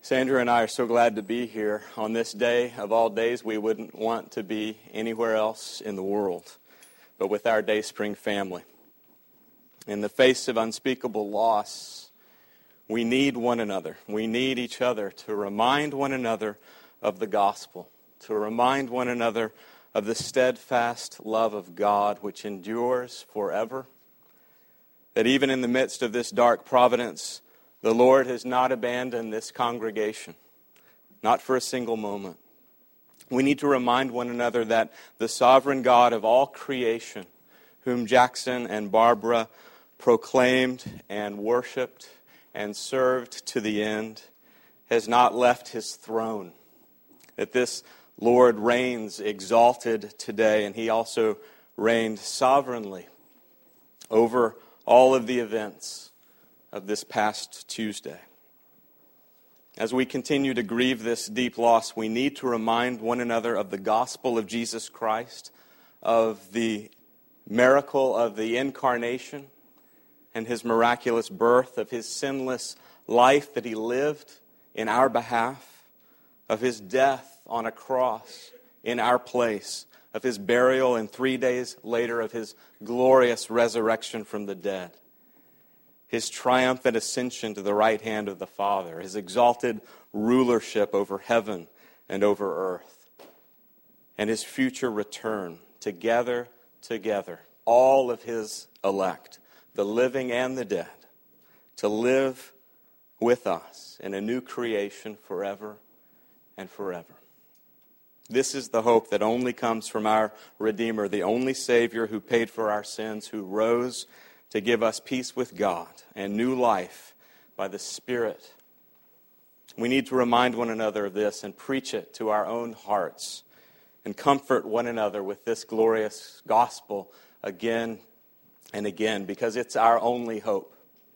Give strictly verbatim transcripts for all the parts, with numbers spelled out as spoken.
Sandra and I are so glad to be here on this day of all days. We wouldn't want to be anywhere else in the world, but with our Dayspring family. In the face of unspeakable loss, we need one another. We need each other to remind one another of the gospel, to remind one another of the steadfast love of God which endures forever. That even in the midst of this dark providence, the Lord has not abandoned this congregation, not for a single moment. We need to remind one another that the sovereign God of all creation, whom Jackson and Barbara proclaimed and worshiped and served to the end, has not left his throne. That this Lord reigns exalted today, and he also reigned sovereignly over all of the events of this past Tuesday. As we continue to grieve this deep loss, we need to remind one another of the gospel of Jesus Christ, of the miracle of the incarnation and his miraculous birth, of his sinless life that he lived in our behalf, of his death on a cross in our place, of his burial, and three days later of his glorious resurrection from the dead. His triumphant ascension to the right hand of the Father, his exalted rulership over heaven and over earth, and his future return together, together, all of his elect, the living and the dead, to live with us in a new creation forever and forever. This is the hope that only comes from our Redeemer, the only Savior who paid for our sins, who rose to give us peace with God and new life by the Spirit. We need to remind one another of this and preach it to our own hearts and comfort one another with this glorious gospel again and again, because it's our only hope.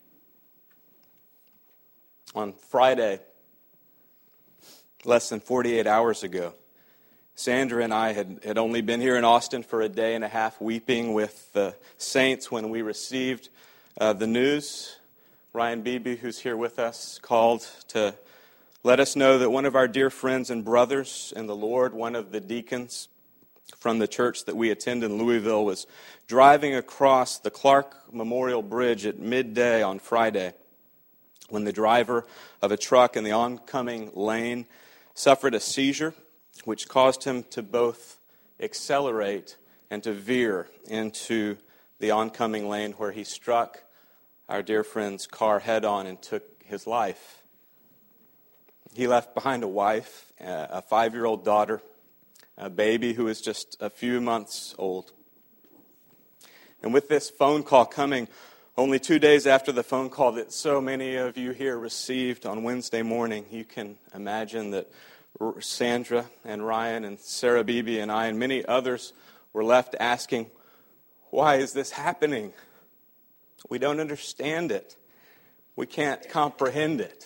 On Friday, less than forty-eight hours ago, Sandra and I had, had only been here in Austin for a day and a half, weeping with the saints when we received uh, the news. Ryan Beebe, who's here with us, called to let us know that one of our dear friends and brothers in the Lord, one of the deacons from the church that we attend in Louisville, was driving across the Clark Memorial Bridge at midday on Friday when the driver of a truck in the oncoming lane suffered a seizure, which caused him to both accelerate and to veer into the oncoming lane, where he struck our dear friend's car head-on and took his life. He left behind a wife, a five-year-old daughter, a baby who was just a few months old. And with this phone call coming only two days after the phone call that so many of you here received on Wednesday morning, you can imagine that Sandra and Ryan and Sarah Beebe and I and many others were left asking, why is this happening? We don't understand it. We can't comprehend it.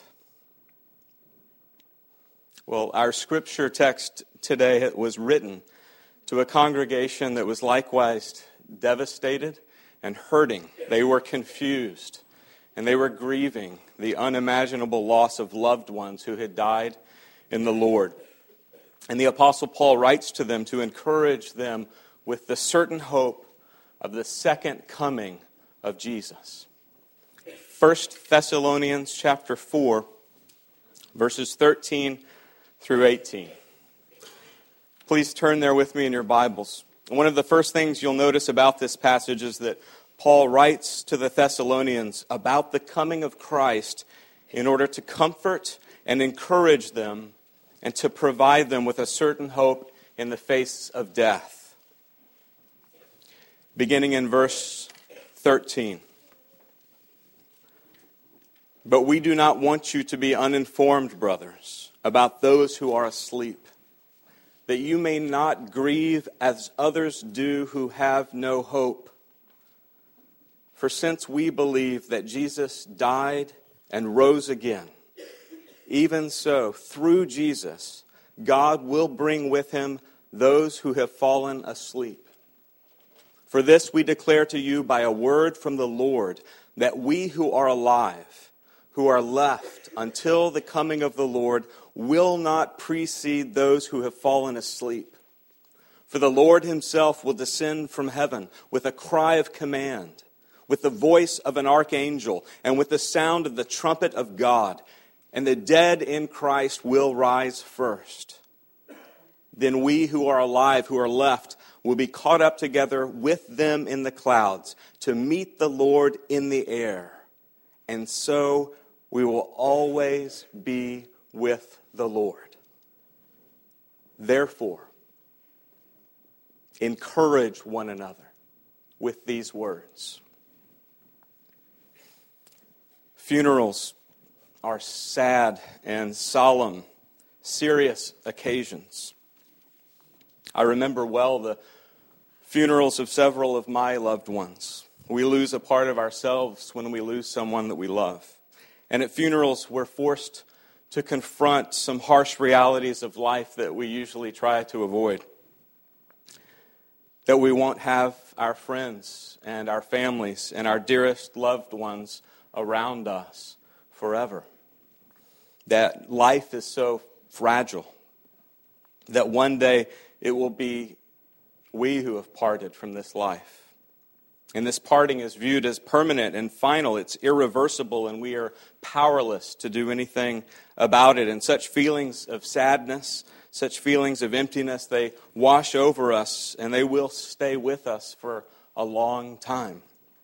Well, our scripture text today was written to a congregation that was likewise devastated and hurting. They were confused, and they were grieving the unimaginable loss of loved ones who had died in the Lord. And the Apostle Paul writes to them to encourage them with the certain hope of the second coming of Jesus. First Thessalonians chapter four, verses thirteen through eighteen. Please turn there with me in your Bibles. One of the first things you'll notice about this passage is that Paul writes to the Thessalonians about the coming of Christ in order to comfort and encourage them and to provide them with a certain hope in the face of death. Beginning in verse thirteen. But we do not want you to be uninformed, brothers, about those who are asleep, that you may not grieve as others do who have no hope. For since we believe that Jesus died and rose again, even so, through Jesus, God will bring with him those who have fallen asleep. For this we declare to you by a word from the Lord, that we who are alive, who are left until the coming of the Lord will not precede those who have fallen asleep. For the Lord himself will descend from heaven with a cry of command, with the voice of an archangel, and with the sound of the trumpet of God, and the dead in Christ will rise first. Then we who are alive, who are left, will be caught up together with them in the clouds to meet the Lord in the air. And so we will always be with the Lord. Therefore, encourage one another with these words. Funerals are sad and solemn, serious occasions. I remember well the funerals of several of my loved ones. We lose a part of ourselves when we lose someone that we love. And at funerals, we're forced to confront some harsh realities of life that we usually try to avoid. That we won't have our friends and our families and our dearest loved ones around us forever. That life is so fragile that one day it will be we who have parted from this life. And this parting is viewed as permanent and final. It's irreversible, and we are powerless to do anything about it. And such feelings of sadness, such feelings of emptiness, they wash over us, and they will stay with us for a long time.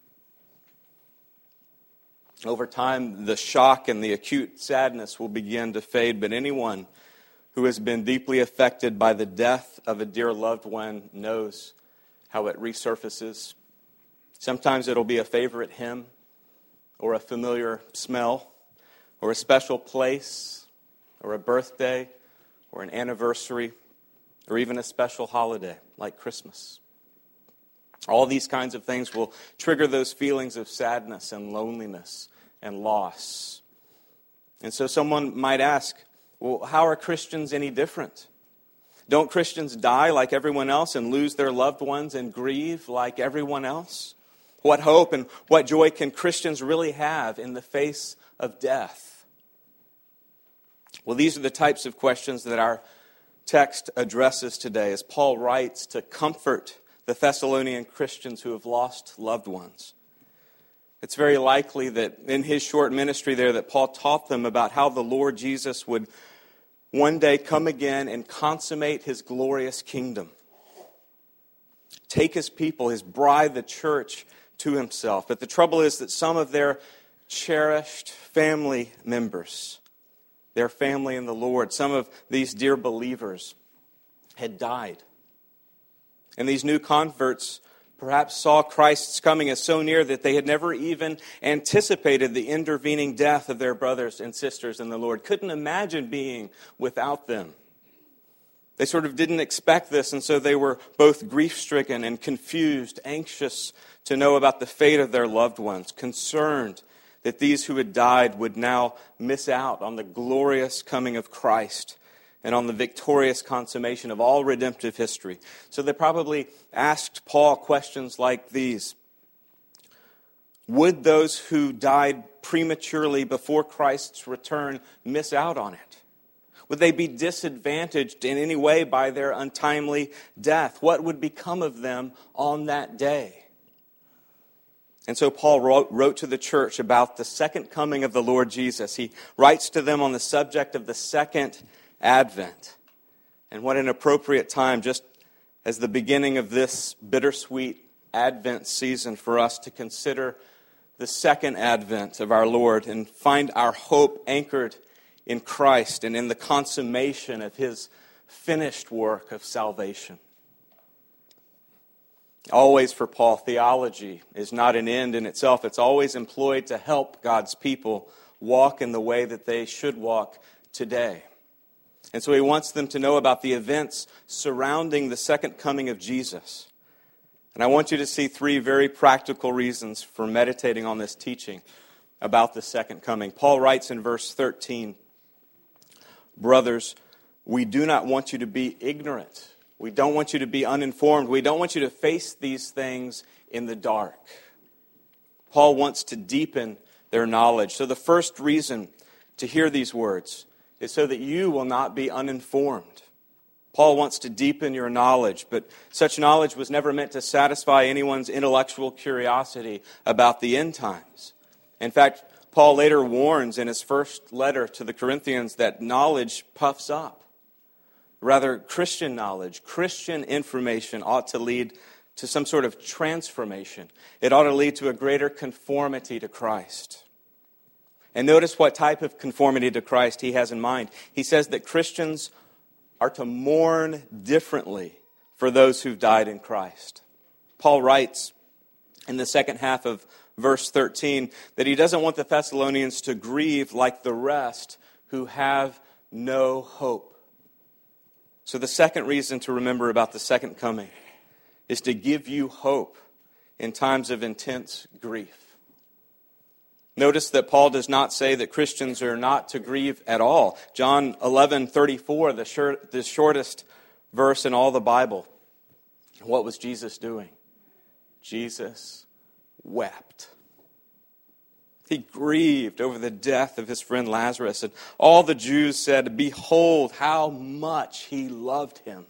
Over time, the shock and the acute sadness will begin to fade, but anyone who has been deeply affected by the death of a dear loved one knows how it resurfaces. Sometimes it'll be a favorite hymn, or a familiar smell, or a special place, or a birthday, or an anniversary, or even a special holiday like Christmas. All these kinds of things will trigger those feelings of sadness and loneliness and loss. And so someone might ask, well, how are Christians any different? Don't Christians die like everyone else and lose their loved ones and grieve like everyone else? What hope and what joy can Christians really have in the face of death? Well, these are the types of questions that our text addresses today as Paul writes to comfort the Thessalonian Christians who have lost loved ones. It's very likely that in his short ministry there that Paul taught them about how the Lord Jesus would one day come again and consummate his glorious kingdom. Take his people, his bride, the church, to himself. But the trouble is that some of their cherished family members, their family in the Lord, some of these dear believers had died. And these new converts perhaps saw Christ's coming as so near that they had never even anticipated the intervening death of their brothers and sisters in the Lord. Couldn't imagine being without them. They sort of didn't expect this, and so they were both grief-stricken and confused, anxious to know about the fate of their loved ones, concerned that these who had died would now miss out on the glorious coming of Christ and on the victorious consummation of all redemptive history. So they probably asked Paul questions like these. Would those who died prematurely before Christ's return miss out on it? Would they be disadvantaged in any way by their untimely death? What would become of them on that day? And so Paul wrote, wrote to the church about the second coming of the Lord Jesus. He writes to them on the subject of the second Advent. And what an appropriate time, just as the beginning of this bittersweet Advent season, for us to consider the second Advent of our Lord and find our hope anchored in Christ and in the consummation of his finished work of salvation. Always for Paul, theology is not an end in itself. It's always employed to help God's people walk in the way that they should walk today. And so he wants them to know about the events surrounding the second coming of Jesus. And I want you to see three very practical reasons for meditating on this teaching about the second coming. Paul writes in verse thirteen, "Brothers, we do not want you to be ignorant. We don't want you to be uninformed. We don't want you to face these things in the dark." Paul wants to deepen their knowledge. So the first reason to hear these words is so that you will not be uninformed. Paul wants to deepen your knowledge, but such knowledge was never meant to satisfy anyone's intellectual curiosity about the end times. In fact, Paul later warns in his first letter to the Corinthians that knowledge puffs up. Rather, Christian knowledge, Christian information ought to lead to some sort of transformation. It ought to lead to a greater conformity to Christ. And notice what type of conformity to Christ he has in mind. He says that Christians are to mourn differently for those who've died in Christ. Paul writes in the second half of verse thirteen that he doesn't want the Thessalonians to grieve like the rest who have no hope. So the second reason to remember about the second coming is to give you hope in times of intense grief. Notice that Paul does not say that Christians are not to grieve at all. John eleven thirty-four, the, short, the shortest verse in all the Bible. What was Jesus doing? Jesus wept. He grieved over the death of his friend Lazarus. And all the Jews said, "Behold, how much he loved him."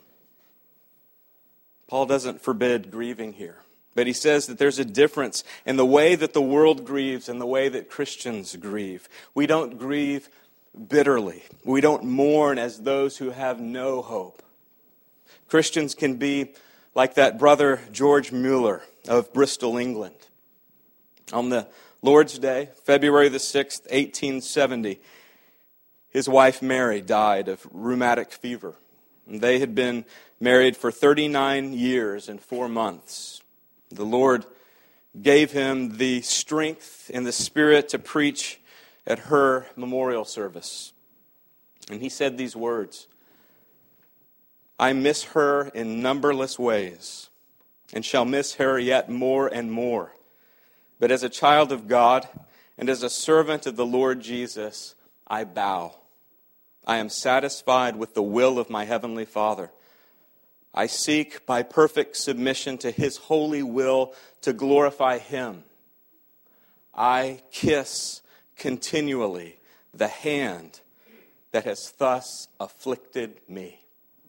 Paul doesn't forbid grieving here. But he says that there's a difference in the way that the world grieves and the way that Christians grieve. We don't grieve bitterly. We don't mourn as those who have no hope. Christians can be like that brother George Mueller of Bristol, England. On the Lord's Day, February the sixth, eighteen seventy, his wife Mary died of rheumatic fever. And they had been married for thirty-nine years and four months. The Lord gave him the strength and the spirit to preach at her memorial service. And he said these words, "I miss her in numberless ways, and shall miss her yet more and more. But as a child of God and as a servant of the Lord Jesus, I bow. I am satisfied with the will of my heavenly Father. I seek by perfect submission to His holy will to glorify Him. I kiss continually the hand that has thus afflicted me."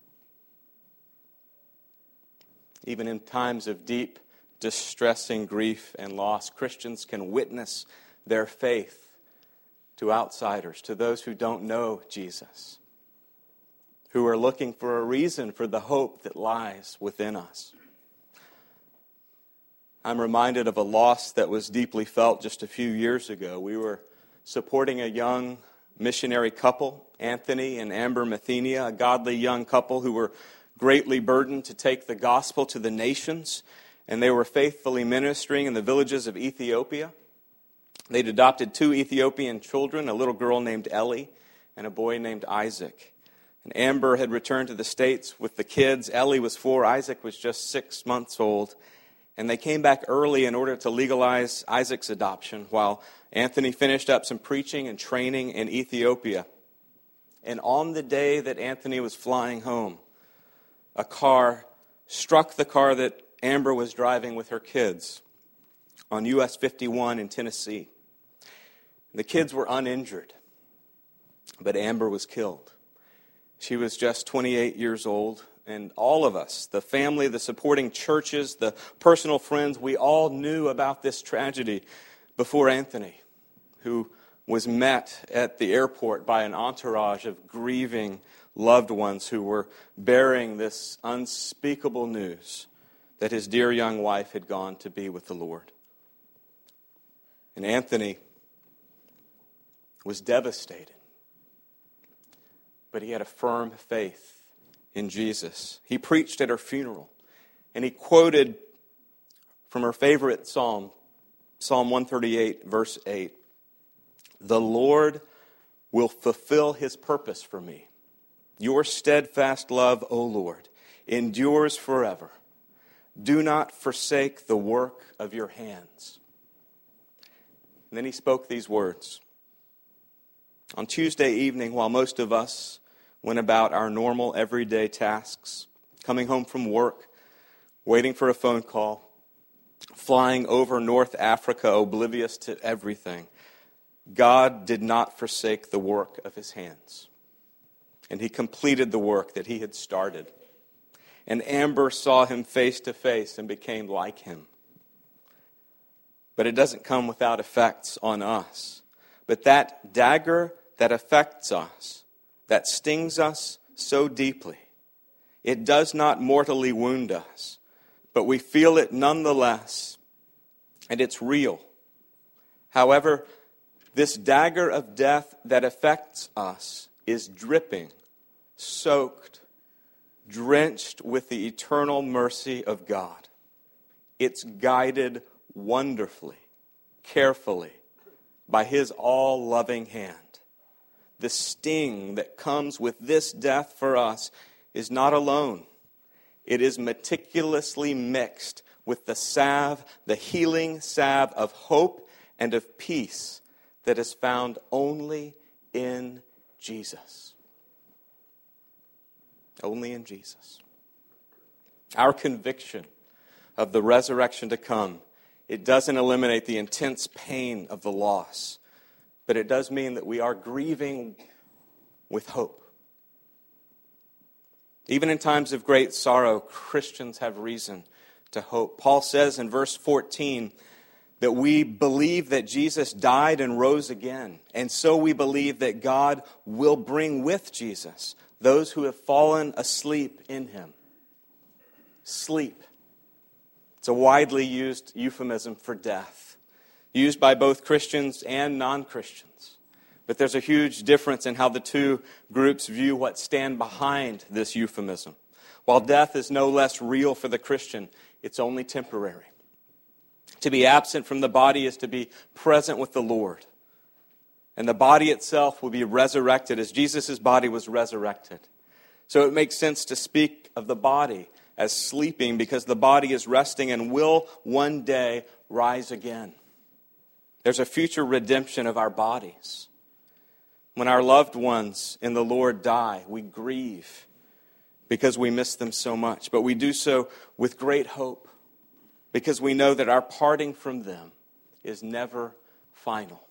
Even in times of deep, distressing grief and loss, Christians can witness their faith to outsiders, to those who don't know Jesus, who are looking for a reason for the hope that lies within us. I'm reminded of a loss that was deeply felt just a few years ago. We were supporting a young missionary couple, Anthony and Amber Mathenia, a godly young couple who were greatly burdened to take the gospel to the nations, and they were faithfully ministering in the villages of Ethiopia. They'd adopted two Ethiopian children, a little girl named Ellie and a boy named Isaac. And Amber had returned to the States with the kids. Ellie was four. Isaac was just six months old. And they came back early in order to legalize Isaac's adoption while Anthony finished up some preaching and training in Ethiopia. And on the day that Anthony was flying home, a car struck the car that Amber was driving with her kids on U S fifty-one in Tennessee. The kids were uninjured, but Amber was killed. She was just twenty-eight years old, and all of us, the family, the supporting churches, the personal friends, we all knew about this tragedy before Anthony, who was met at the airport by an entourage of grieving loved ones who were bearing this unspeakable news that his dear young wife had gone to be with the Lord. And Anthony was devastated. But he had a firm faith in Jesus. He preached at her funeral, and he quoted from her favorite psalm, Psalm one thirty-eight, verse eight. "The Lord will fulfill His purpose for me. Your steadfast love, O Lord, endures forever. Do not forsake the work of your hands." And then he spoke these words. On Tuesday evening, while most of us went about our normal everyday tasks, coming home from work, waiting for a phone call, flying over North Africa oblivious to everything, God did not forsake the work of his hands, and he completed the work that he had started. And Amber saw him face to face and became like him. But it doesn't come without effects on us. But that dagger that affects us, that stings us so deeply, it does not mortally wound us, but we feel it nonetheless, and it's real. However, this dagger of death that affects us is dripping, soaked, drenched with the eternal mercy of God. It's guided wonderfully, carefully, by his all-loving hand. The sting that comes with this death for us is not alone. It is meticulously mixed with the salve, the healing salve of hope and of peace that is found only in Jesus. Only in Jesus. Our conviction of the resurrection to come, it doesn't eliminate the intense pain of the loss, but it does mean that we are grieving with hope. Even in times of great sorrow, Christians have reason to hope. Paul says in verse fourteen that we believe that Jesus died and rose again, and so we believe that God will bring with Jesus those who have fallen asleep in him. Sleep. It's a widely used euphemism for death, used by both Christians and non-Christians. But there's a huge difference in how the two groups view what stand behind this euphemism. While death is no less real for the Christian, it's only temporary. To be absent from the body is to be present with the Lord. And the body itself will be resurrected as Jesus' body was resurrected. So it makes sense to speak of the body as sleeping because the body is resting and will one day rise again. There's a future redemption of our bodies. When our loved ones in the Lord die, we grieve because we miss them so much. But we do so with great hope because we know that our parting from them is never final.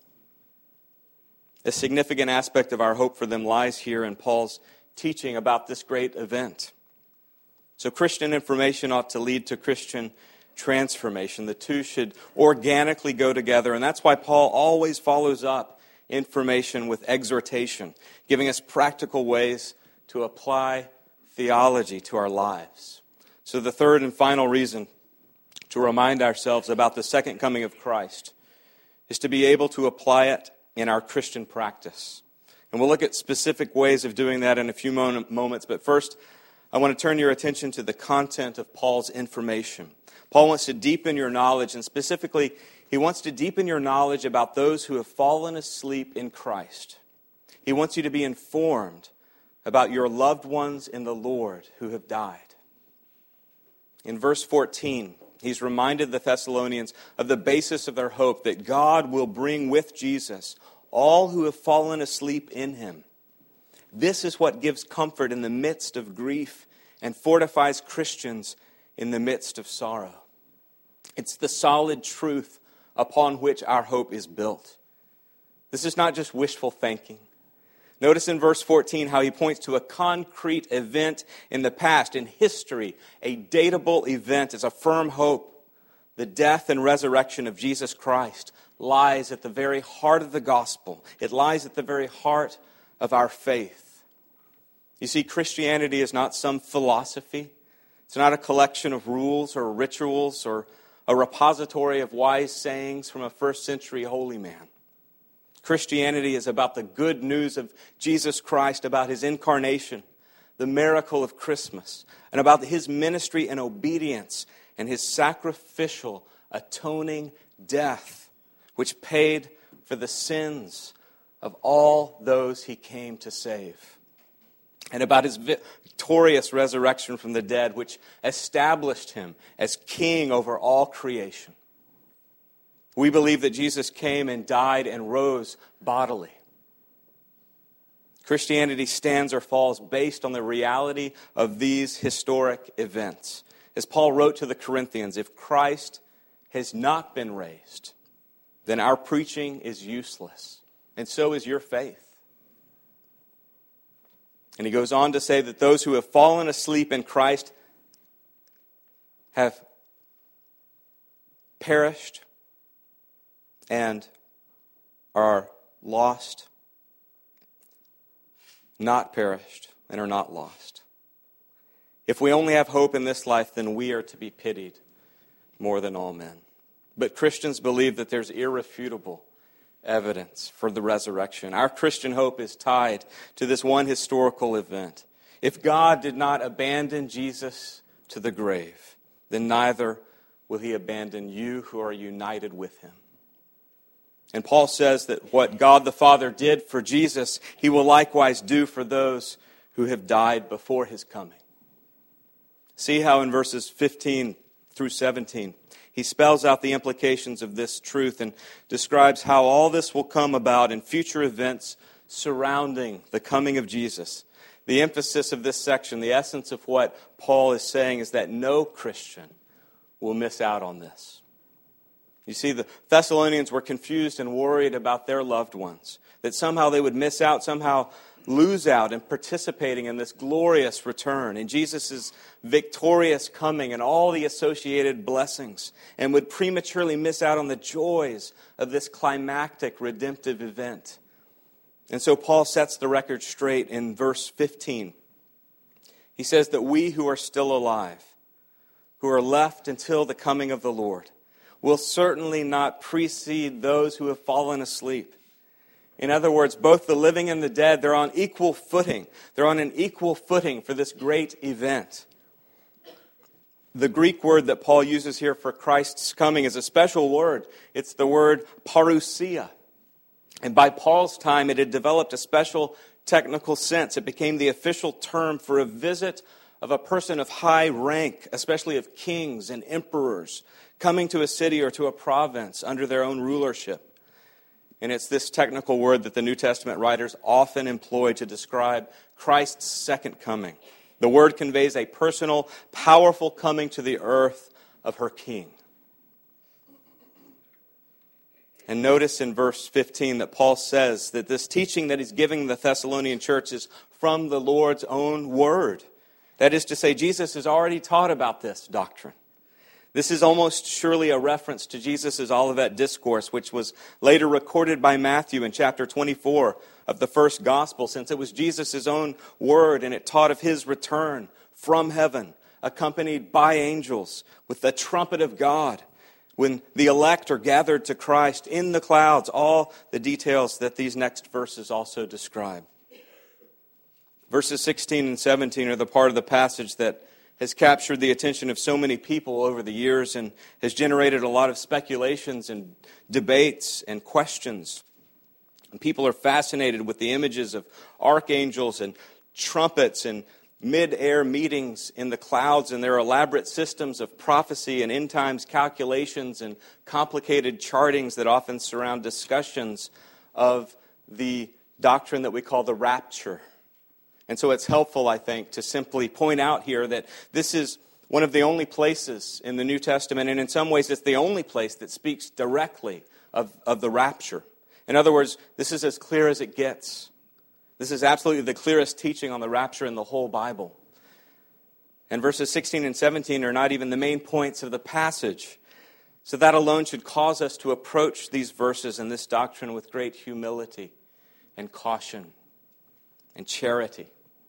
A significant aspect of our hope for them lies here in Paul's teaching about this great event. So Christian information ought to lead to Christian transformation. The two should organically go together, and that's why Paul always follows up information with exhortation, giving us practical ways to apply theology to our lives. So the third and final reason to remind ourselves about the second coming of Christ is to be able to apply it in our Christian practice. And we'll look at specific ways of doing that in a few moments, but first, I want to turn your attention to the content of Paul's information. Paul wants to deepen your knowledge, and specifically, he wants to deepen your knowledge about those who have fallen asleep in Christ. He wants you to be informed about your loved ones in the Lord who have died. In verse fourteen, he's reminded the Thessalonians of the basis of their hope, that God will bring with Jesus all who have fallen asleep in him. This is what gives comfort in the midst of grief and fortifies Christians in the midst of sorrow. It's the solid truth upon which our hope is built. This is not just wishful thinking. Notice in verse fourteen how he points to a concrete event in the past, in history, a datable event as a firm hope. The death and resurrection of Jesus Christ lies at the very heart of the gospel. It lies at the very heart of our faith. You see, Christianity is not some philosophy. It's not a collection of rules or rituals or a repository of wise sayings from a first century holy man. Christianity is about the good news of Jesus Christ, about his incarnation, the miracle of Christmas, and about his ministry and obedience and his sacrificial, atoning death, which paid for the sins of all those he came to save. And about his victorious resurrection from the dead, which established him as king over all creation. We believe that Jesus came and died and rose bodily. Christianity stands or falls based on the reality of these historic events. As Paul wrote to the Corinthians, if Christ has not been raised, then our preaching is useless, and so is your faith. And he goes on to say that those who have fallen asleep in Christ have perished and are lost, not perished, and are not lost. If we only have hope in this life, then we are to be pitied more than all men. But Christians believe that there's irrefutable evidence for the resurrection. Our Christian hope is tied to this one historical event. If God did not abandon Jesus to the grave, then neither will he abandon you who are united with him. And Paul says that what God the Father did for Jesus, he will likewise do for those who have died before his coming. See how in verses fifteen through seventeen, he spells out the implications of this truth and describes how all this will come about in future events surrounding the coming of Jesus. The emphasis of this section, the essence of what Paul is saying, is that no Christian will miss out on this. You see, the Thessalonians were confused and worried about their loved ones, that somehow they would miss out, somehow lose out in participating in this glorious return, in Jesus' victorious coming and all the associated blessings, and would prematurely miss out on the joys of this climactic redemptive event. And so Paul sets the record straight in verse fifteen. He says that we who are still alive, who are left until the coming of the Lord, will certainly not precede those who have fallen asleep. In other words, both the living and the dead, they're on equal footing. They're on an equal footing for this great event. The Greek word that Paul uses here for Christ's coming is a special word. It's the word parousia. And by Paul's time, it had developed a special technical sense. It became the official term for a visit of a person of high rank, especially of kings and emperors, coming to a city or to a province under their own rulership. And it's this technical word that the New Testament writers often employ to describe Christ's second coming. The word conveys a personal, powerful coming to the earth of her King. And notice in verse fifteen that Paul says that this teaching that he's giving the Thessalonian church is from the Lord's own word. That is to say, Jesus has already taught about this doctrine. This is almost surely a reference to Jesus' Olivet Discourse, which was later recorded by Matthew in chapter twenty-four of the first gospel, since it was Jesus' own word and it taught of his return from heaven, accompanied by angels with the trumpet of God, when the elect are gathered to Christ in the clouds, all the details that these next verses also describe. Verses sixteen and seventeen are the part of the passage that has captured the attention of so many people over the years and has generated a lot of speculations and debates and questions. And people are fascinated with the images of archangels and trumpets and mid-air meetings in the clouds and their elaborate systems of prophecy and end times calculations and complicated chartings that often surround discussions of the doctrine that we call the rapture. And so it's helpful, I think, to simply point out here that this is one of the only places in the New Testament, and in some ways it's the only place that speaks directly of, of the rapture. In other words, this is as clear as it gets. This is absolutely the clearest teaching on the rapture in the whole Bible. And verses sixteen and seventeen are not even the main points of the passage. So that alone should cause us to approach these verses and this doctrine with great humility and caution and charity.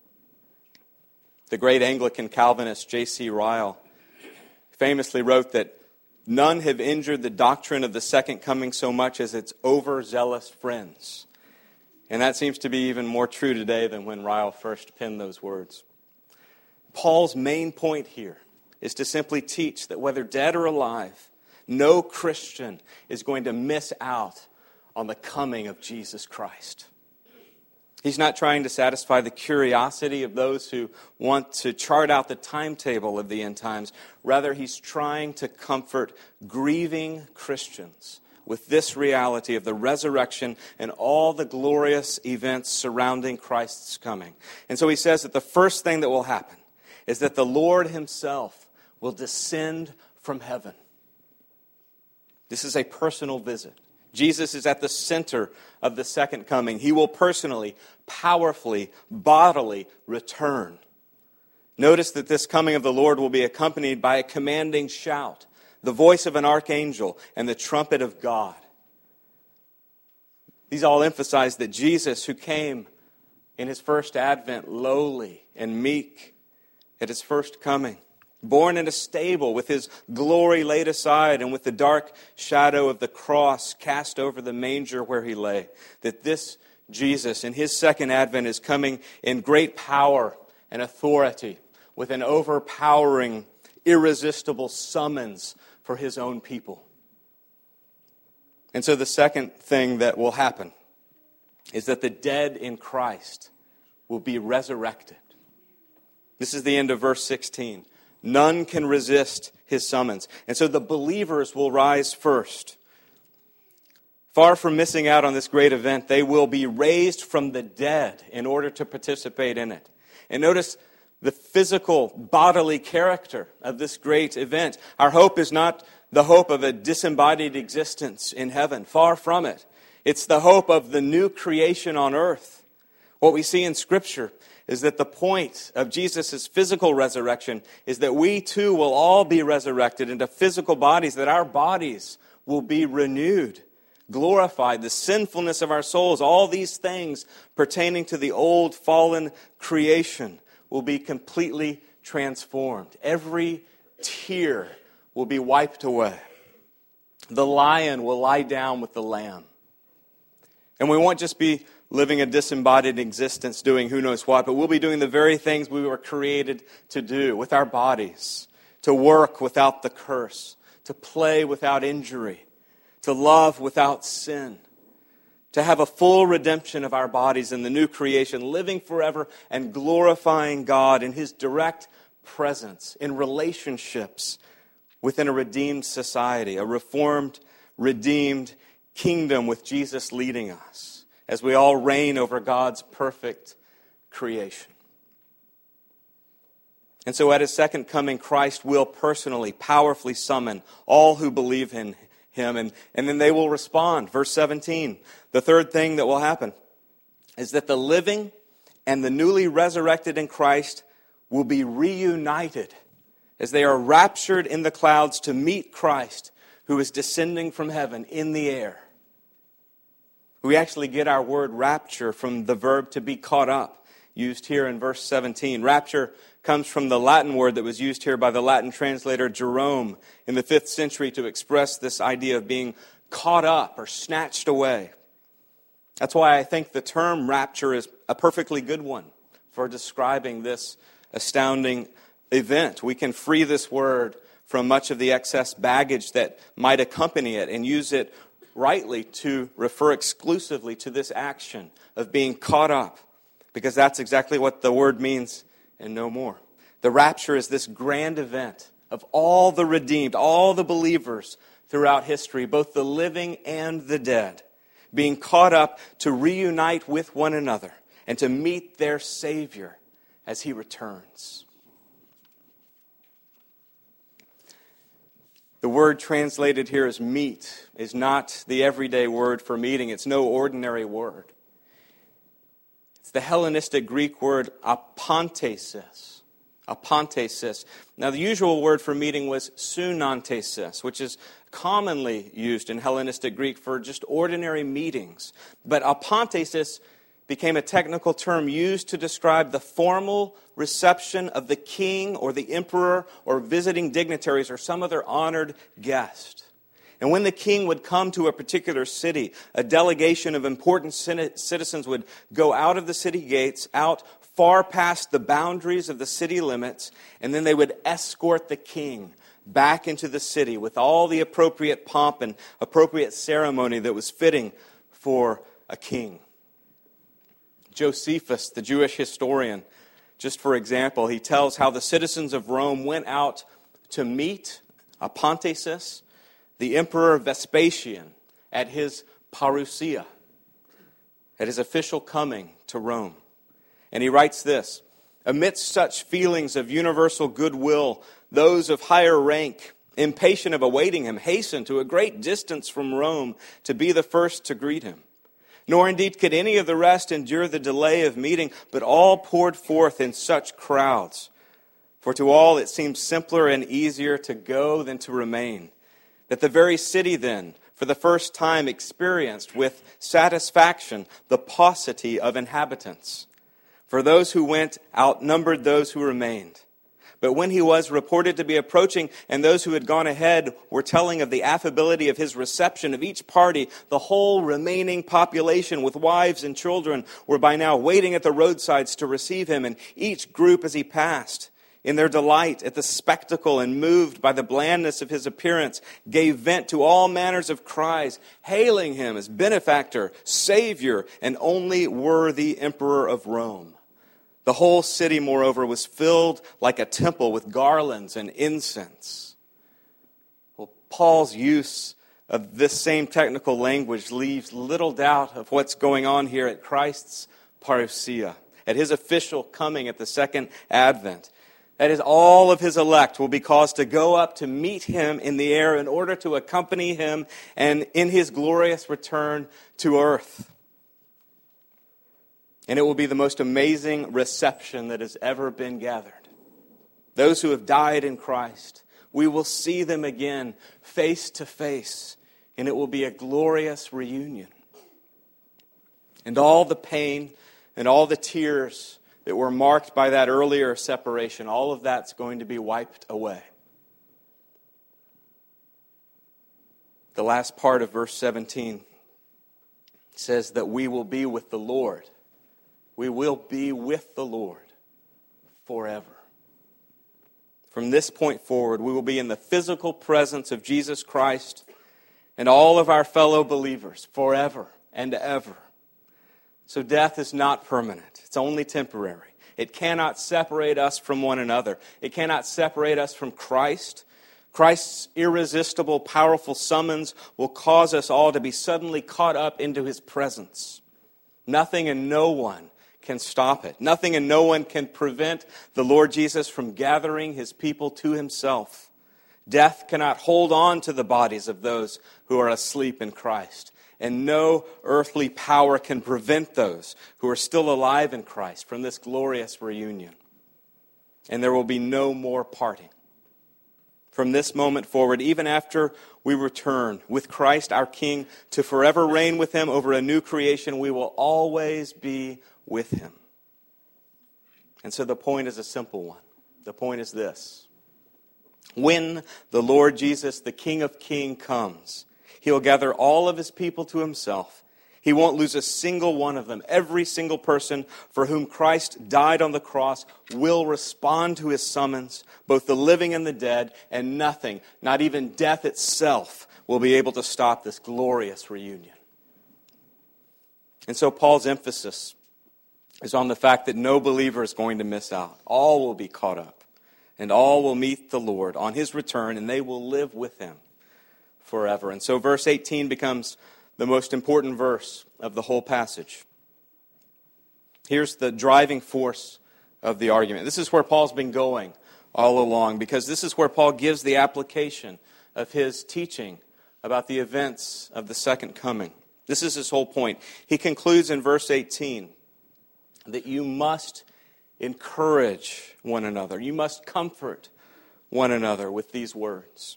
The great Anglican Calvinist J C Ryle famously wrote that none have injured the doctrine of the second coming so much as its overzealous friends. And that seems to be even more true today than when Ryle first penned those words. Paul's main point here is to simply teach that whether dead or alive, no Christian is going to miss out on the coming of Jesus Christ. He's not trying to satisfy the curiosity of those who want to chart out the timetable of the end times. Rather, he's trying to comfort grieving Christians with this reality of the resurrection and all the glorious events surrounding Christ's coming. And so he says that the first thing that will happen is that the Lord himself will descend from heaven. This is a personal visit. Jesus is at the center of the second coming. He will personally, powerfully, bodily return. Notice that this coming of the Lord will be accompanied by a commanding shout, the voice of an archangel, and the trumpet of God. These all emphasize that Jesus, who came in his first advent lowly and meek at his first coming, born in a stable with his glory laid aside and with the dark shadow of the cross cast over the manger where he lay, that this Jesus in his second advent is coming in great power and authority with an overpowering, irresistible summons for his own people. And so the second thing that will happen is that the dead in Christ will be resurrected. This is the end of verse sixteen. None can resist his summons. And so the believers will rise first. Far from missing out on this great event, they will be raised from the dead in order to participate in it. And notice the physical, bodily character of this great event. Our hope is not the hope of a disembodied existence in heaven. Far from it. It's the hope of the new creation on earth. What we see in Scripture is that the point of Jesus' physical resurrection is that we too will all be resurrected into physical bodies, that our bodies will be renewed, glorified, the sinfulness of our souls, all these things pertaining to the old fallen creation will be completely transformed. Every tear will be wiped away. The lion will lie down with the lamb. And we won't just be living a disembodied existence doing who knows what, but we'll be doing the very things we were created to do with our bodies, to work without the curse, to play without injury, to love without sin, to have a full redemption of our bodies in the new creation, living forever and glorifying God in his direct presence, in relationships within a redeemed society, a reformed, redeemed kingdom with Jesus leading us, as we all reign over God's perfect creation. And so at his second coming, Christ will personally, powerfully summon all who believe in him, and, and then they will respond. Verse seventeen, the third thing that will happen is that the living and the newly resurrected in Christ will be reunited as they are raptured in the clouds to meet Christ, who is descending from heaven in the air. We actually get our word rapture from the verb to be caught up, used here in verse seventeen. Rapture comes from the Latin word that was used here by the Latin translator Jerome in the fifth century to express this idea of being caught up or snatched away. That's why I think the term rapture is a perfectly good one for describing this astounding event. We can free this word from much of the excess baggage that might accompany it and use it rightly to refer exclusively to this action of being caught up, because that's exactly what the word means and no more. The rapture is this grand event of all the redeemed, all the believers throughout history, both the living and the dead, being caught up to reunite with one another and to meet their Savior as he returns. The word translated here as meet is not the everyday word for meeting. It's no ordinary word. It's the Hellenistic Greek word apantesis. Apantesis. Now, the usual word for meeting was sunantesis, which is commonly used in Hellenistic Greek for just ordinary meetings. But apantesis became a technical term used to describe the formal reception of the king or the emperor or visiting dignitaries or some other honored guest. And when the king would come to a particular city, a delegation of important citizens would go out of the city gates, out far past the boundaries of the city limits, and then they would escort the king back into the city with all the appropriate pomp and appropriate ceremony that was fitting for a king. Josephus, the Jewish historian, just for example, he tells how the citizens of Rome went out to meet Apantesis, the Emperor Vespasian, at his parousia, at his official coming to Rome. And he writes this: amidst such feelings of universal goodwill, those of higher rank impatient of awaiting him, hastened to a great distance from Rome to be the first to greet him. Nor indeed could any of the rest endure the delay of meeting, but all poured forth in such crowds. For to all it seemed simpler and easier to go than to remain. That the very city then, for the first time, experienced with satisfaction the paucity of inhabitants. For those who went outnumbered those who remained. But when he was reported to be approaching, and those who had gone ahead were telling of the affability of his reception of each party, the whole remaining population with wives and children were by now waiting at the roadsides to receive him, and each group as he passed, in their delight at the spectacle and moved by the blandness of his appearance, gave vent to all manners of cries, hailing him as benefactor, Savior, and only worthy Emperor of Rome. The whole city, moreover, was filled like a temple with garlands and incense. Well, Paul's use of this same technical language leaves little doubt of what's going on here at Christ's parousia, at his official coming at the second advent. That is, all of his elect will be caused to go up to meet him in the air in order to accompany him and in his glorious return to earth. And it will be the most amazing reception that has ever been gathered. Those who have died in Christ, we will see them again face to face, and it will be a glorious reunion. And all the pain and all the tears that were marked by that earlier separation, all of that's going to be wiped away. The last part of verse seventeen says that we will be with the Lord. We will be with the Lord forever. From this point forward, we will be in the physical presence of Jesus Christ and all of our fellow believers forever and ever. So death is not permanent. It's only temporary. It cannot separate us from one another. It cannot separate us from Christ. Christ's irresistible, powerful summons will cause us all to be suddenly caught up into his presence. Nothing and no one can stop it. Nothing and no one can prevent the Lord Jesus from gathering his people to himself. Death cannot hold on to the bodies of those who are asleep in Christ. And no earthly power can prevent those who are still alive in Christ from this glorious reunion. And there will be no more parting. From this moment forward, even after we return with Christ our King to forever reign with him over a new creation, we will always be with him. And so the point is a simple one. The point is this. When the Lord Jesus, the King of Kings, comes, he will gather all of his people to himself. He won't lose a single one of them. Every single person for whom Christ died on the cross will respond to his summons, both the living and the dead, and nothing, not even death itself, will be able to stop this glorious reunion. And so Paul's emphasis is on the fact that no believer is going to miss out. All will be caught up, and all will meet the Lord on his return, and they will live with him forever. And so verse eighteen becomes the most important verse of the whole passage. Here's the driving force of the argument. This is where Paul's been going all along, because this is where Paul gives the application of his teaching about the events of the second coming. This is his whole point. He concludes in verse eighteen that you must encourage one another. You must comfort one another with these words.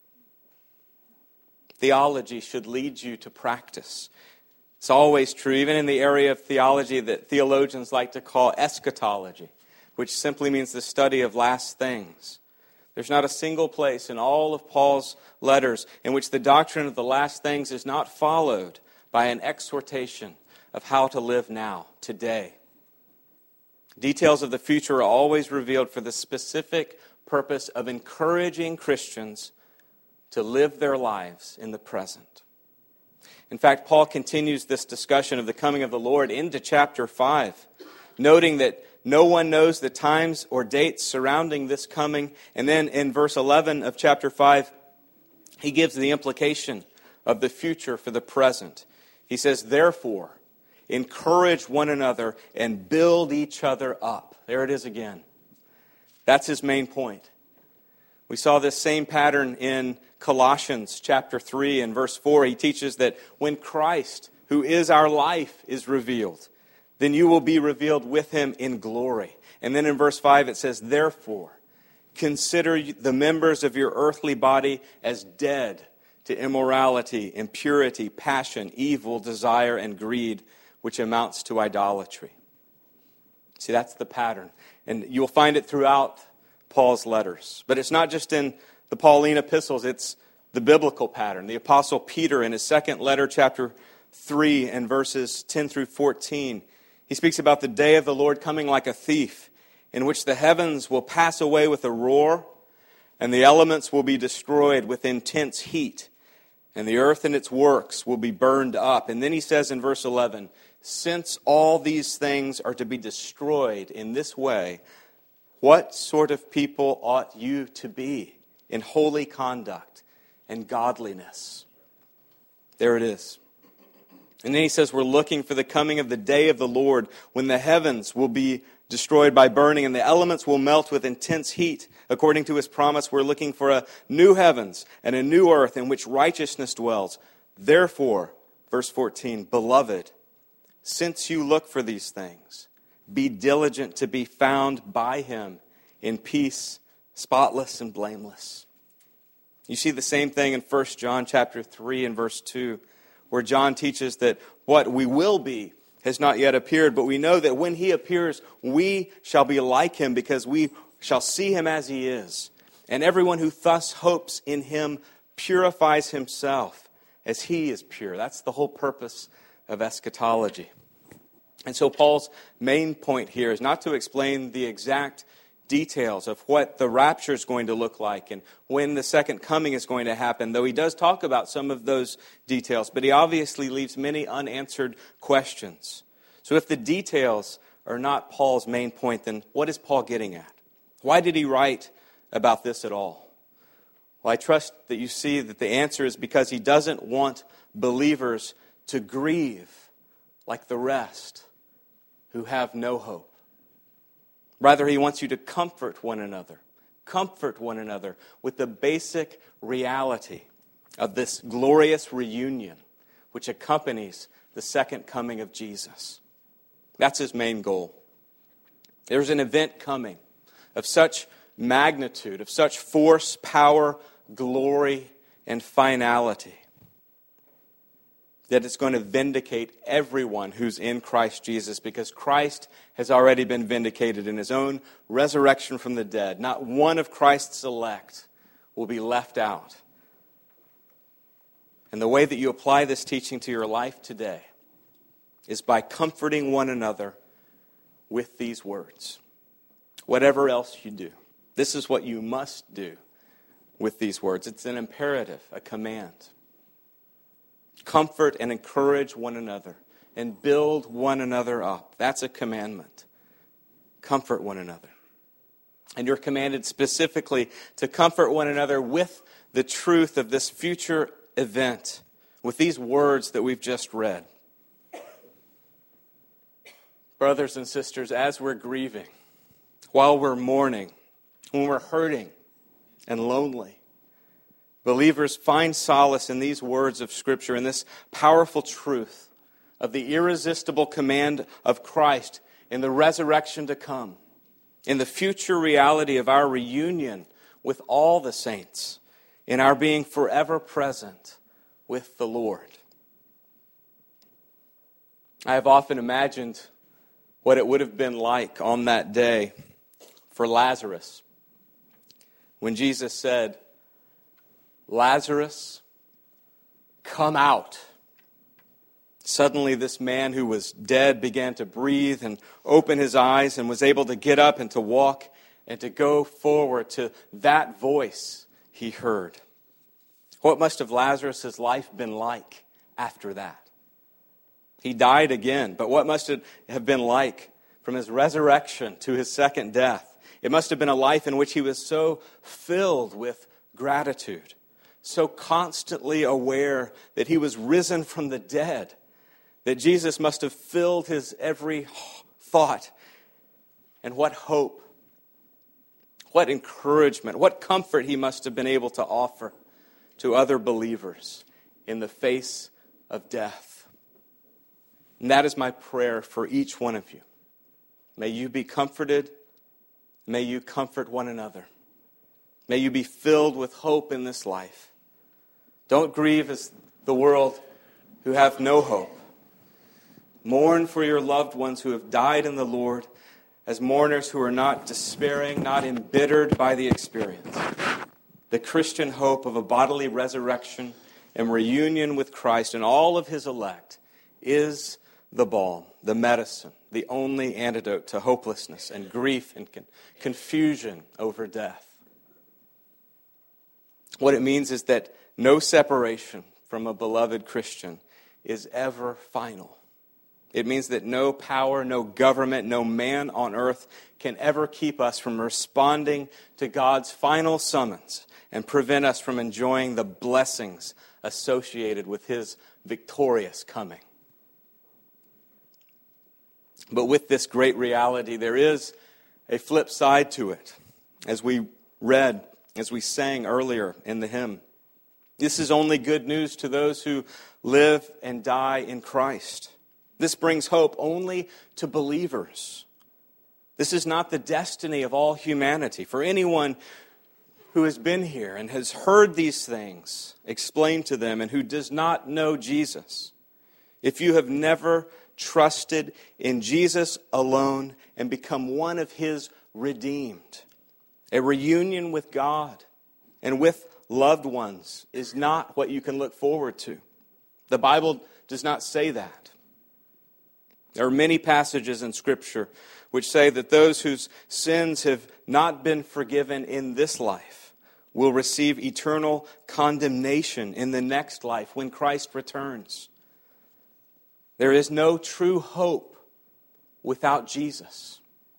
Theology should lead you to practice. It's always true, even in the area of theology that theologians like to call eschatology, which simply means the study of last things. There's not a single place in all of Paul's letters in which the doctrine of the last things is not followed by an exhortation of how to live now, today. Details of the future are always revealed for the specific purpose of encouraging Christians to live their lives in the present. In fact, Paul continues this discussion of the coming of the Lord into chapter five, noting that no one knows the times or dates surrounding this coming. And then in verse eleven of chapter five, he gives the implication of the future for the present. He says, therefore, encourage one another and build each other up. There it is again. That's his main point. We saw this same pattern in Colossians chapter three and verse four. He teaches that when Christ, who is our life, is revealed, then you will be revealed with him in glory. And then in verse five it says, therefore, consider the members of your earthly body as dead to immorality, impurity, passion, evil, desire, and greed, which amounts to idolatry. See, that's the pattern. And you'll find it throughout Paul's letters. But it's not just in the Pauline epistles, it's the biblical pattern. The Apostle Peter, in his second letter, chapter three, and verses ten through fourteen, he speaks about the day of the Lord coming like a thief, in which the heavens will pass away with a roar, and the elements will be destroyed with intense heat, and the earth and its works will be burned up. And then he says in verse eleven, since all these things are to be destroyed in this way, what sort of people ought you to be in holy conduct and godliness? There it is. And then he says we're looking for the coming of the day of the Lord, when the heavens will be destroyed by burning and the elements will melt with intense heat. According to his promise, we're looking for a new heavens and a new earth in which righteousness dwells. Therefore, verse fourteen, beloved, since you look for these things, be diligent to be found by him in peace, spotless and blameless. You see the same thing in First John chapter three and verse two, where John teaches that what we will be has not yet appeared, but we know that when he appears, we shall be like him because we shall see him as he is. And everyone who thus hopes in him purifies himself as he is pure. That's the whole purpose of eschatology. And so Paul's main point here is not to explain the exact details of what the rapture is going to look like and when the second coming is going to happen, though he does talk about some of those details, but he obviously leaves many unanswered questions. So if the details are not Paul's main point, then what is Paul getting at? Why did he write about this at all? Well, I trust that you see that the answer is because he doesn't want believers to grieve like the rest who have no hope. Rather, he wants you to comfort one another. Comfort one another with the basic reality of this glorious reunion which accompanies the second coming of Jesus. That's his main goal. There's an event coming of such magnitude, of such force, power, glory, and finality, that it's going to vindicate everyone who's in Christ Jesus, because Christ has already been vindicated in his own resurrection from the dead. Not one of Christ's elect will be left out. And the way that you apply this teaching to your life today is by comforting one another with these words. Whatever else you do, this is what you must do with these words. It's an imperative, a command. Comfort and encourage one another and build one another up. That's a commandment. Comfort one another. And you're commanded specifically to comfort one another with the truth of this future event, with these words that we've just read. Brothers and sisters, as we're grieving, while we're mourning, when we're hurting and lonely, believers, find solace in these words of Scripture, in this powerful truth of the irresistible command of Christ in the resurrection to come, in the future reality of our reunion with all the saints, in our being forever present with the Lord. I have often imagined what it would have been like on that day for Lazarus when Jesus said, "Lazarus, come out." Suddenly this man who was dead began to breathe and open his eyes and was able to get up and to walk and to go forward to that voice he heard. What must have Lazarus' life been like after that? He died again, but what must it have been like from his resurrection to his second death? It must have been a life in which he was so filled with gratitude, so constantly aware that he was risen from the dead, that Jesus must have filled his every thought. And what hope, what encouragement, what comfort he must have been able to offer to other believers in the face of death. And that is my prayer for each one of you. May you be comforted. May you comfort one another. May you be filled with hope in this life. Don't grieve as the world who have no hope. Mourn for your loved ones who have died in the Lord as mourners who are not despairing, not embittered by the experience. The Christian hope of a bodily resurrection and reunion with Christ and all of his elect is the balm, the medicine, the only antidote to hopelessness and grief and con- confusion over death. What it means is that no separation from a beloved Christian is ever final. It means that no power, no government, no man on earth can ever keep us from responding to God's final summons and prevent us from enjoying the blessings associated with his victorious coming. But with this great reality, there is a flip side to it, as we read, as we sang earlier in the hymn. This is only good news to those who live and die in Christ. This brings hope only to believers. This is not the destiny of all humanity. For anyone who has been here and has heard these things explained to them and who does not know Jesus, if you have never trusted in Jesus alone and become one of his redeemed, a reunion with God and with loved ones is not what you can look forward to. The Bible does not say that. There are many passages in Scripture which say that those whose sins have not been forgiven in this life will receive eternal condemnation in the next life when Christ returns. There is no true hope without Jesus.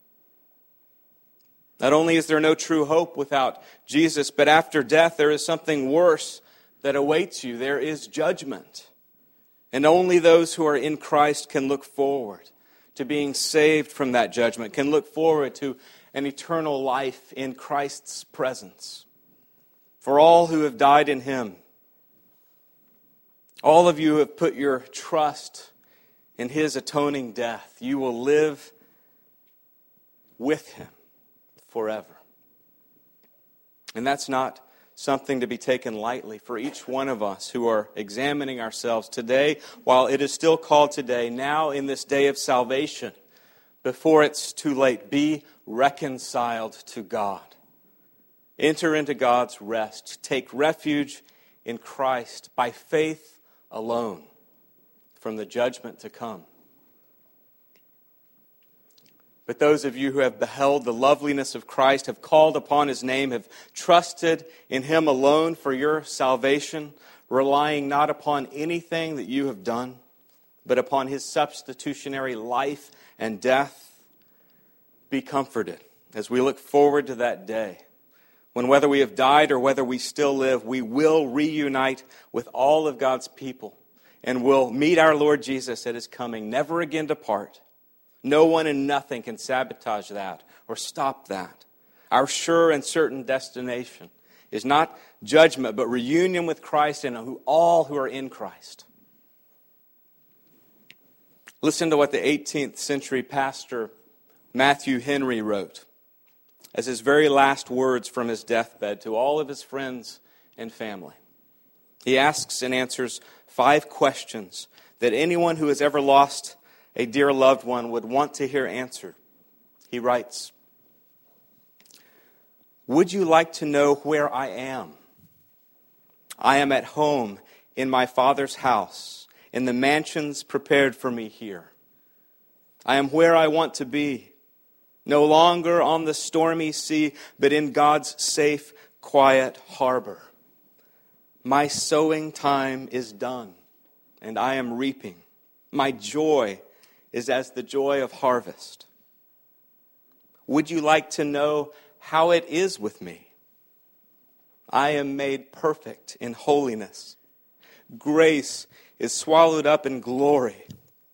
Not only is there no true hope without Jesus, but after death there is something worse that awaits you. There is judgment. And only those who are in Christ can look forward to being saved from that judgment, can look forward to an eternal life in Christ's presence. For all who have died in him, all of you who have put your trust in his atoning death, you will live with him forever. And that's not something to be taken lightly for each one of us who are examining ourselves today, while it is still called today, now in this day of salvation, before it's too late. Be reconciled to God. Enter into God's rest. Take refuge in Christ by faith alone from the judgment to come. But those of you who have beheld the loveliness of Christ, have called upon his name, have trusted in him alone for your salvation, relying not upon anything that you have done, but upon his substitutionary life and death, be comforted as we look forward to that day when, whether we have died or whether we still live, we will reunite with all of God's people and will meet our Lord Jesus at his coming, never again to part. No one and nothing can sabotage that or stop that. Our sure and certain destination is not judgment, but reunion with Christ and all who are in Christ. Listen to what the eighteenth century pastor Matthew Henry wrote as his very last words from his deathbed to all of his friends and family. He asks and answers five questions that anyone who has ever lost a dear loved one would want to hear answered. He writes, "Would you like to know where I am? I am at home in my Father's house, in the mansions prepared for me here. I am where I want to be, no longer on the stormy sea, but in God's safe, quiet harbor. My sowing time is done, and I am reaping. My joy is as the joy of harvest. Would you like to know how it is with me? I am made perfect in holiness. Grace is swallowed up in glory.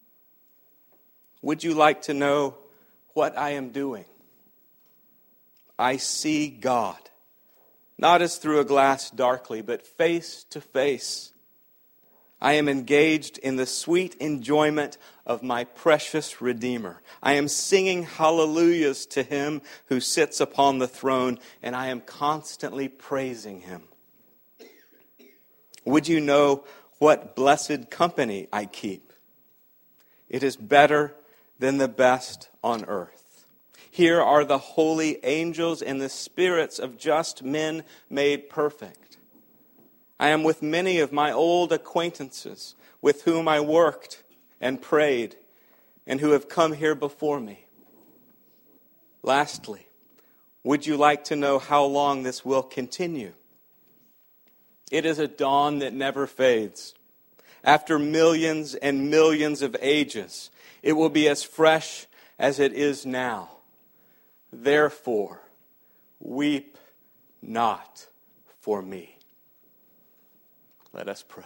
Would you like to know what I am doing? I see God, not as through a glass darkly, but face to face. I am engaged in the sweet enjoyment of my precious Redeemer. I am singing hallelujahs to Him who sits upon the throne, and I am constantly praising Him. Would you know what blessed company I keep? It is better than the best on earth. Here are the holy angels and the spirits of just men made perfect. I am with many of my old acquaintances with whom I worked and prayed and who have come here before me. Lastly, would you like to know how long this will continue? It is a dawn that never fades. After millions and millions of ages, it will be as fresh as it is now. Therefore, weep not for me. Let us pray.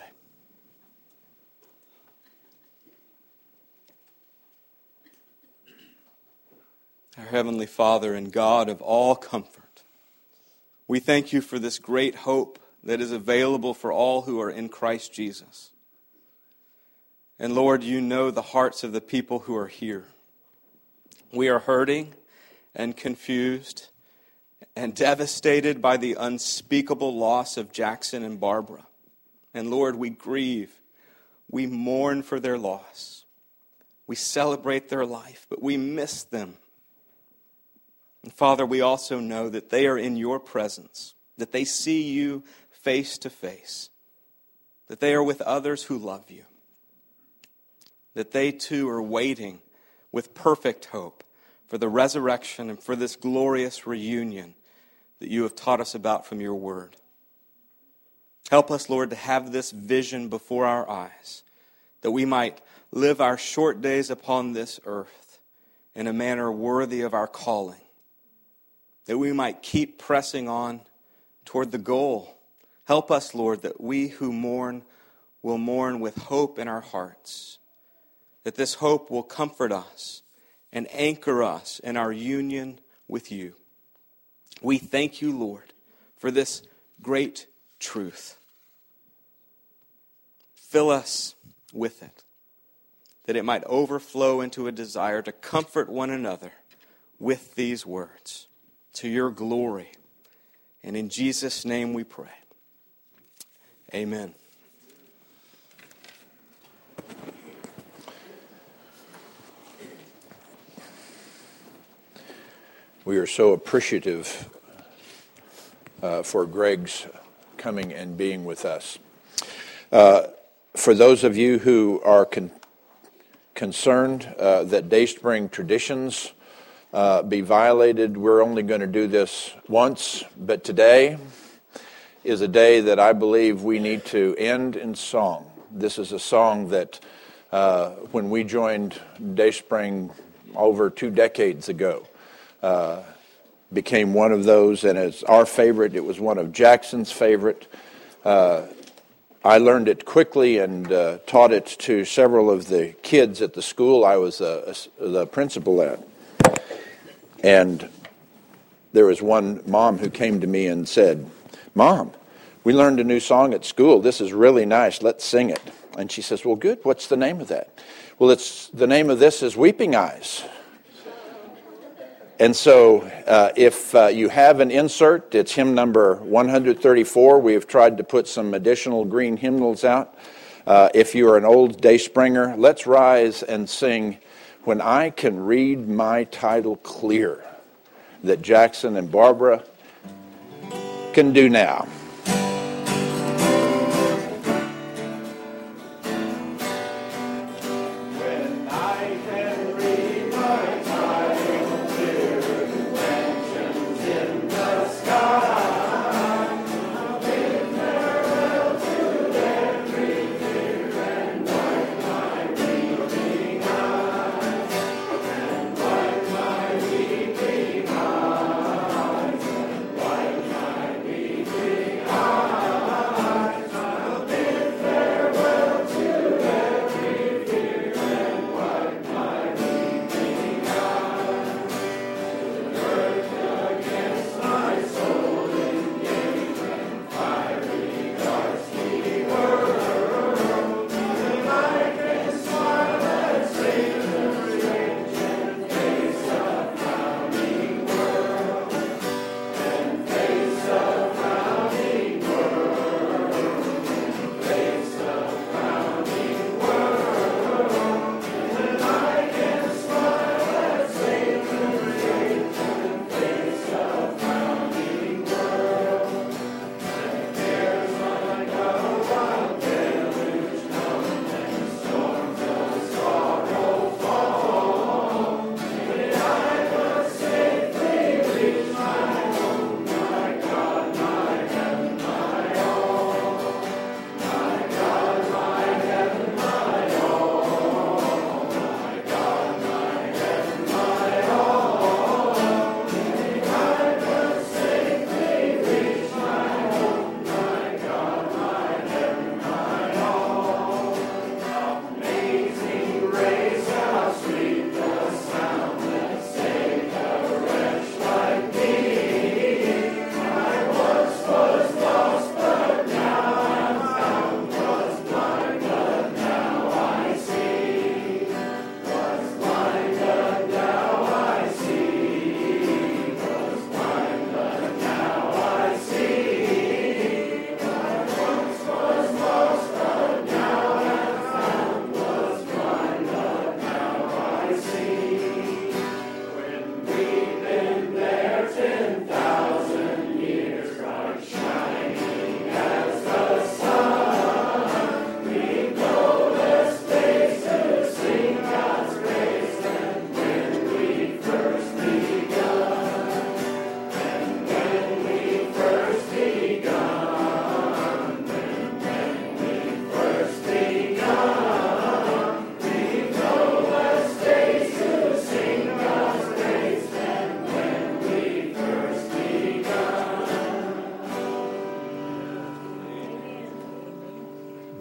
Our Heavenly Father and God of all comfort, we thank You for this great hope that is available for all who are in Christ Jesus. And Lord, You know the hearts of the people who are here. We are hurting and confused and devastated by the unspeakable loss of Jackson and Barbara. And Lord, we grieve. We mourn for their loss. We celebrate their life, but we miss them. And Father, we also know that they are in Your presence, that they see You face to face, that they are with others who love You, that they too are waiting with perfect hope for the resurrection and for this glorious reunion that You have taught us about from Your word. Help us, Lord, to have this vision before our eyes, that we might live our short days upon this earth in a manner worthy of our calling, that we might keep pressing on toward the goal. Help us, Lord, that we who mourn will mourn with hope in our hearts, that this hope will comfort us and anchor us in our union with You. We thank You, Lord, for this great truth. Fill us with it, that it might overflow into a desire to comfort one another with these words, to Your glory. And in Jesus' name we pray. Amen. We are so appreciative uh, for Greg's coming and being with us. Uh, for those of you who are con- concerned uh, that Dayspring traditions uh, be violated, we're only going to do this once, but today is a day that I believe we need to end in song. This is a song that uh, when we joined Dayspring over two decades ago, Uh, became one of those, and it's our favorite. It was one of Jackson's favorite. Uh, I learned it quickly and uh, taught it to several of the kids at the school I was uh, the principal at. And there was one mom who came to me and said, "Mom, we learned a new song at school. This is really nice. Let's sing it." And she says, "Well, good. What's the name of that?" "Well, it's the name of this is Weeping Eyes." And so uh, if uh, you have an insert, it's hymn number one thirty-four. We have tried to put some additional green hymnals out. Uh, if you are an old Dayspringer, let's rise and sing "When I Can Read My Title Clear," that Jackson and Barbara can do now. Weeping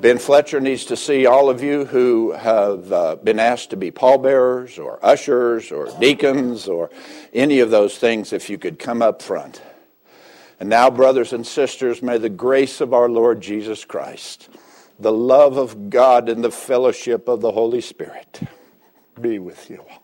Ben Fletcher needs to see all of you who have uh, been asked to be pallbearers or ushers or deacons or any of those things, if you could come up front. And now, brothers and sisters, may the grace of our Lord Jesus Christ, the love of God, and the fellowship of the Holy Spirit be with you all.